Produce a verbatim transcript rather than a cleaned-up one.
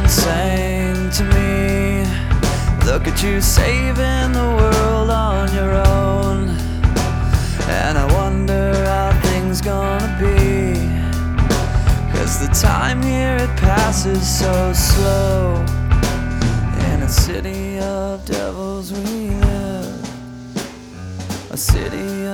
once sang to me, look at you saving the world on your own. And I wonder how things gonna be, 'cause the time here it passes so slow. In a city of devils we live, a city of